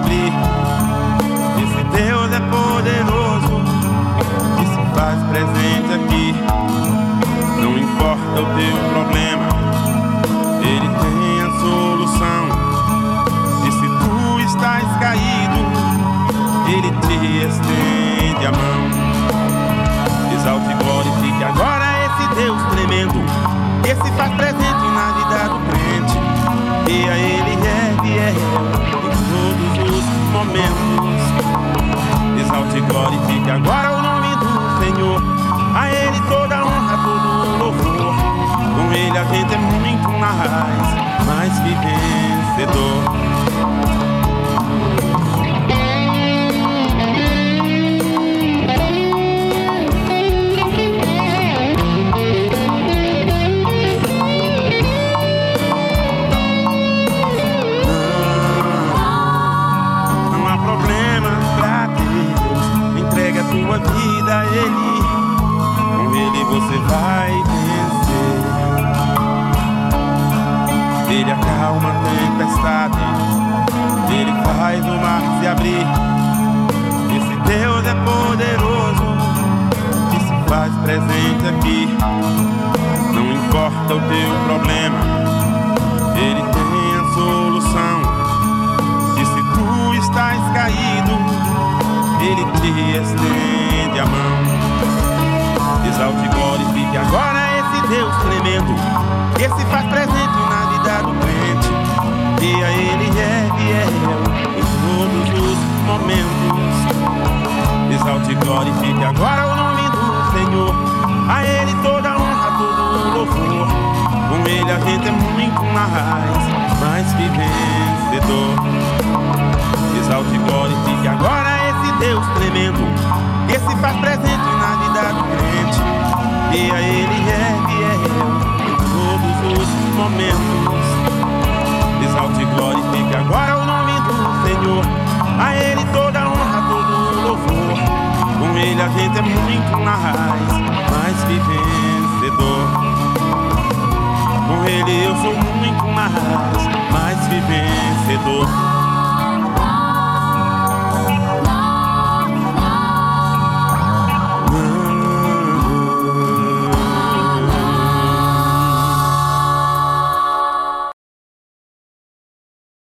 abrir. Esse Deus é poderoso e se faz presente aqui. Não importa o teu problema, Ele tem a solução. E se tu estás caído, Ele te estende a mão. Exalte e glorifique agora esse Deus tremendo, que se faz presente na vida do crente. E a Ele é fiel em todos os momentos. Exalte e glorifique agora o nome do Senhor. A Ele toda a honra, todo o louvor. Com Ele a gente é muito mais que vencedor. Tua vida a Ele, com Ele você vai vencer. Ele acalma a tempestade, Ele faz o mar se abrir. Esse Deus é poderoso e se faz presente aqui. Não importa o teu problema, Ele tem a solução. E se tu estás caído, Ele te estende a mão. Exalte e glorifique agora esse Deus tremendo, que se faz presente na vida do crente. E a Ele é fiel em todos os momentos. Exalte e glorifique agora o nome do Senhor. A Ele toda a honra, todo o louvor. Com Ele a gente é muito mais que vencedor. Exalte e glorifique agora Deus tremendo, que se faz presente na vida do crente. E a Ele é fiel em todos os momentos. Exalte e glorifique agora o nome do Senhor. A Ele toda a honra, todo o louvor. Com Ele a gente é muito mais que vencedor. Com Ele eu sou muito mais que vencedor.